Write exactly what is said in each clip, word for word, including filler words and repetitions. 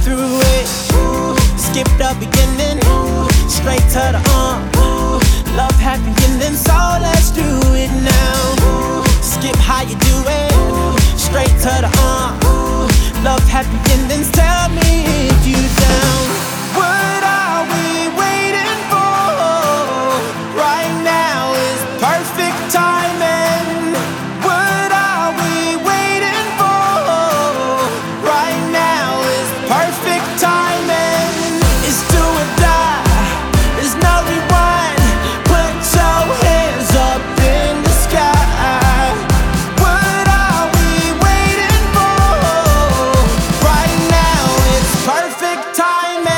through it. Skip the beginning, straight to the uh. Love happy ending, so let's do it now. Skip how you do it, straight to the uh. Love happy endings, tell me if you down. What are we waiting for? Right now is perfect timing. What are we waiting for? Right now is perfect timing. It's do or die, there's no rewind. Put your hands up in the sky. What are we waiting for? Right now it's perfect timing.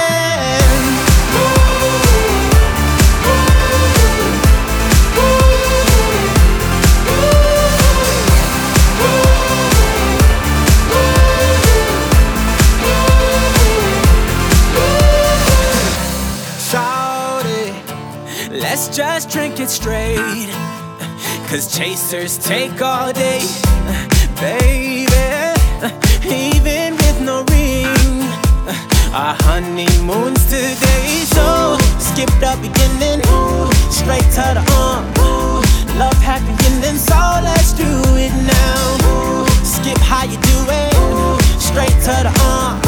Shout it, let's just drink it straight, cause chasers take all day, baby. Even with no ring, our honeymoon's today. So skip the beginning, straight to the uh. Love happy ending, so let's do it now. Skip how you do it, straight to the uh.